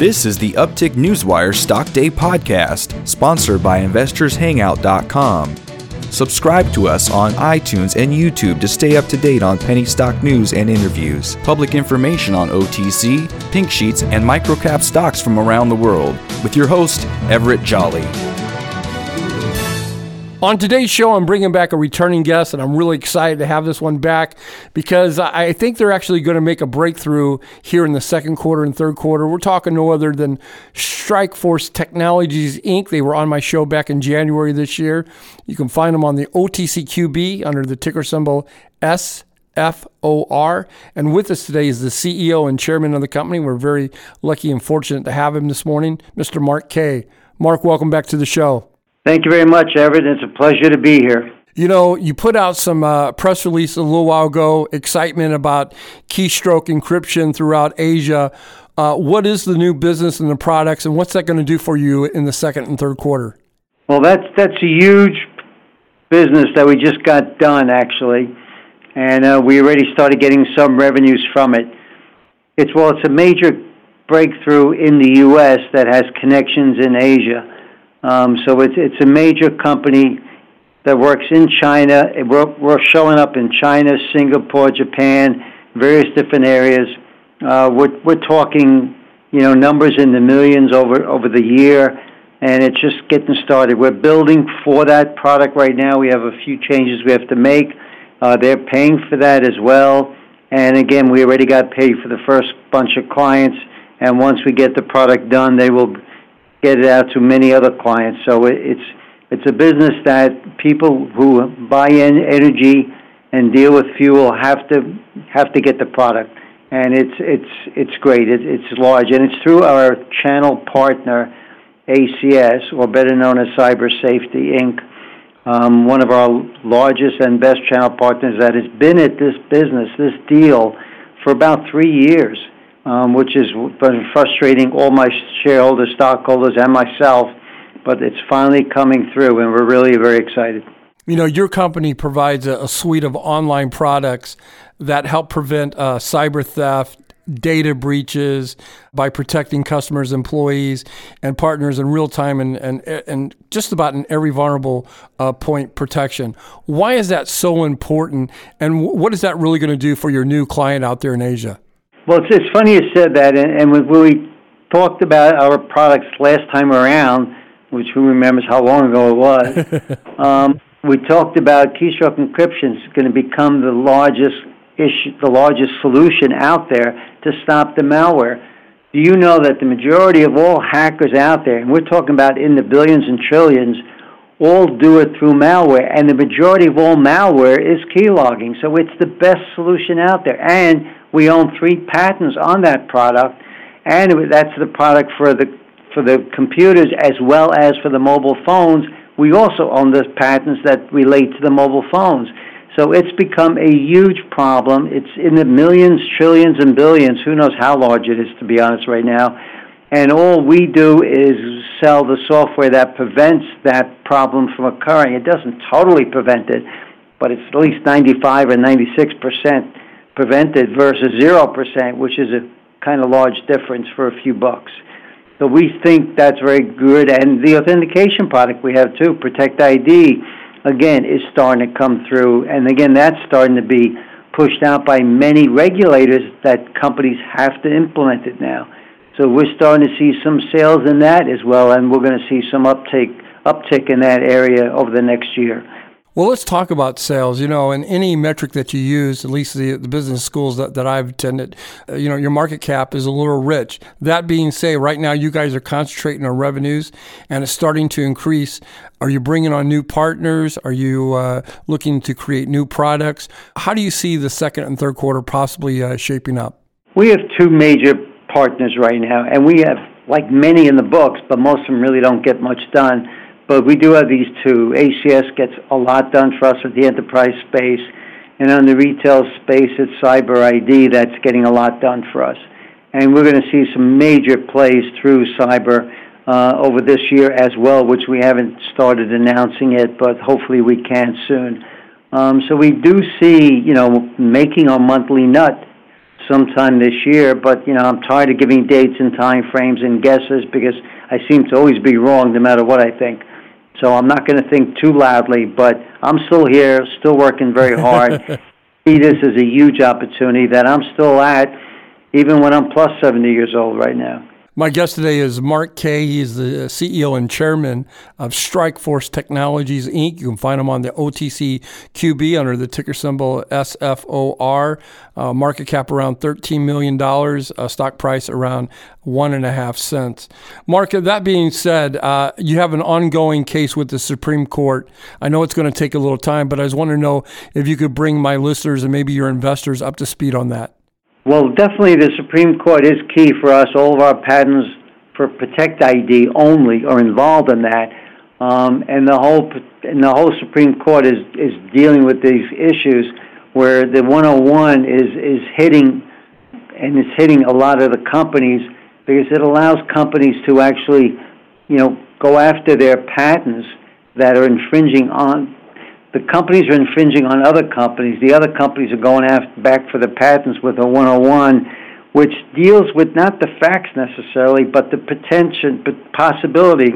This is the Uptick Newswire Stock Day podcast, sponsored by InvestorsHangout.com. Subscribe to us on iTunes and YouTube to stay up to date on penny stock news and interviews, public information on OTC, pink sheets, and microcap stocks from around the world, with your host, Everett Jolly. On today's show, I'm bringing back a returning guest, and I'm really excited to have this one back because I think they're actually going to make a breakthrough here in the second quarter and third quarter. We're talking no other than Strikeforce Technologies, Inc. They were on my show back in January this year. You can find them on the OTCQB under the ticker symbol SFOR. And with us today is the CEO and chairman of the company. We're very lucky and fortunate to have him this morning, Mr. Mark Kaye. Mark, welcome back to the show. Thank you very much, Everett. It's a pleasure to be here. You know, you put out some press release a little while ago, excitement about keystroke encryption throughout Asia. What is the new business and the products, and what's that going to do for you in the second and third quarter? Well, that's a huge business that we just got done, actually, and we already started getting some revenues from it. It's a major breakthrough in the U.S. that has connections in Asia. So it's a major company that works in China. We're showing up in China, Singapore, Japan, various different areas. We're talking, numbers in the millions over the year, and it's just getting started. We're building for that product right now. We have a few changes we have to make. They're paying for that as well. And again, we already got paid for the first bunch of clients. And once we get the product done, they will get it out to many other clients. So it's a business that people who buy in energy and deal with fuel have to get the product, and it's great. It's large, and it's through our channel partner, ACS, or better known as Cyber Safety Inc., one of our largest and best channel partners that has been at this deal for about 3 years. Which has been frustrating all my shareholders, stockholders, and myself, but it's finally coming through, and we're really very excited. You know, your company provides a suite of online products that help prevent cyber theft, data breaches by protecting customers, employees, and partners in real time and just about in every vulnerable point protection. Why is that so important, and what is that really going to do for your new client out there in Asia? Well, it's funny you said that, and when we talked about our products last time around, which who remembers how long ago it was, we talked about keystroke encryption is going to become the largest solution out there to stop the malware. Do you know that the majority of all hackers out there, and we're talking about in the billions and trillions, all do it through malware, and the majority of all malware is keylogging. So it's the best solution out there, and we own 3 patents on that product, and that's the product for the computers as well as for the mobile phones. We also own the patents that relate to the mobile phones. So it's become a huge problem. It's in the millions, trillions, and billions. Who knows how large it is, to be honest, right now. And all we do is sell the software that prevents that problem from occurring. It doesn't totally prevent it, but it's at least 95 or 96% prevented versus 0%, which is a kind of large difference for a few bucks. So we think that's very good. And the authentication product we have too, Protect ID, again, is starting to come through. And again, that's starting to be pushed out by many regulators that companies have to implement it now. So we're starting to see some sales in that as well, and we're going to see some uptick in that area over the next year. Well, let's talk about sales. You know, in any metric that you use, at least the business schools that I've attended, your market cap is a little rich. That being said, right now you guys are concentrating on revenues, and it's starting to increase. Are you bringing on new partners? Are you looking to create new products? How do you see the second and third quarter possibly shaping up? We have 2 major partners right now, and we have, like many in the books, but most of them really don't get much done. But we do have these 2. ACS gets a lot done for us with the enterprise space, and on the retail space, it's Cyber ID that's getting a lot done for us. And we're going to see some major plays through cyber over this year as well, which we haven't started announcing it, but hopefully we can soon. So we do see, making our monthly nut sometime this year. But, I'm tired of giving dates and time frames and guesses because I seem to always be wrong no matter what I think. So I'm not going to think too loudly, but I'm still here, still working very hard. See this as a huge opportunity that I'm still at, even when I'm plus 70 years old right now. My guest today is Mark Kaye. He's the CEO and chairman of Strikeforce Technologies, Inc. You can find him on the OTCQB under the ticker symbol SFOR. Market cap around $13 million, stock price around 1.5 cents. Mark, that being said, you have an ongoing case with the Supreme Court. I know it's going to take a little time, but I just want to know if you could bring my listeners and maybe your investors up to speed on that. Well, definitely the Supreme Court is key for us. All of our patents for Protect ID only are involved in that. And the whole Supreme Court is dealing with these issues where the 101 is hitting, and it's hitting a lot of the companies because it allows companies to actually, go after their patents that are infringing on. The companies are infringing on other companies. The other companies are going back for the patents with a 101, which deals with not the facts necessarily, but the possibility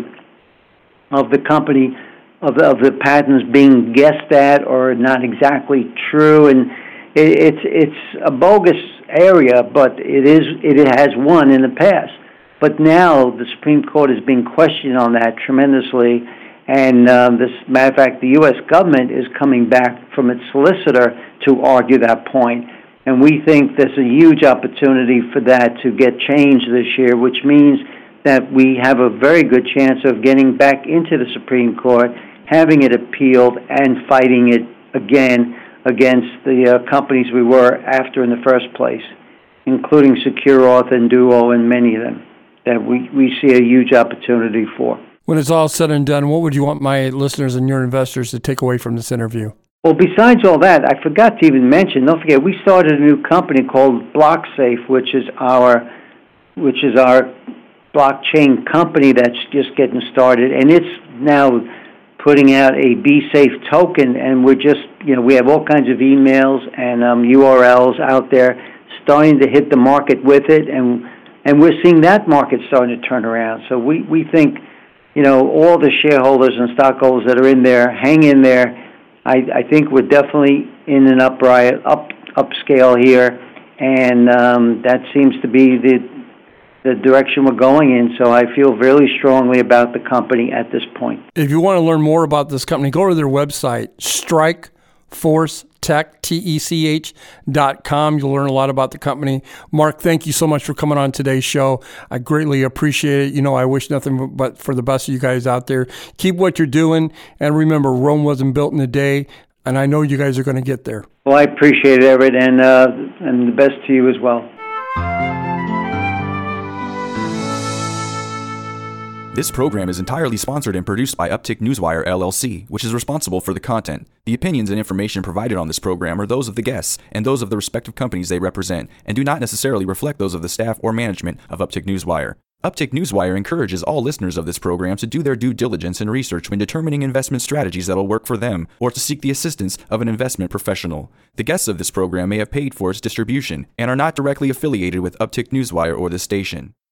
of the company, of the patents being guessed at or not exactly true. And it's a bogus area, but it has won in the past. But now the Supreme Court is being questioned on that tremendously. And matter of fact, the U.S. government is coming back from its solicitor to argue that point. And we think there's a huge opportunity for that to get changed this year, which means that we have a very good chance of getting back into the Supreme Court, having it appealed, and fighting it again against the companies we were after in the first place, including SecureAuth and Duo and many of them that we see a huge opportunity for. When it's all said and done, what would you want my listeners and your investors to take away from this interview? Well, besides all that, I forgot to even mention, don't forget, we started a new company called BlockSafe, which is our blockchain company that's just getting started, and it's now putting out a BSafe token, and we're just, we have all kinds of emails and URLs out there starting to hit the market with it, and we're seeing that market starting to turn around. So we think, all the shareholders and stockholders that are in there, hang in there. I think we're definitely in an upscale here, and that seems to be the direction we're going in. So I feel really strongly about the company at this point. If you want to learn more about this company, go to their website, Strikeforce Tech, TECH.com. You'll learn a lot about the company. Mark, thank you so much for coming on today's show. I greatly appreciate it. I wish nothing but for the best of you guys out there. Keep what you're doing. And remember, Rome wasn't built in a day. And I know you guys are going to get there. Well, I appreciate it, Everett, and the best to you as well. This program is entirely sponsored and produced by Uptick Newswire, LLC, which is responsible for the content. The opinions and information provided on this program are those of the guests and those of the respective companies they represent, and do not necessarily reflect those of the staff or management of Uptick Newswire. Uptick Newswire encourages all listeners of this program to do their due diligence and research when determining investment strategies that will work for them, or to seek the assistance of an investment professional. The guests of this program may have paid for its distribution and are not directly affiliated with Uptick Newswire or this station.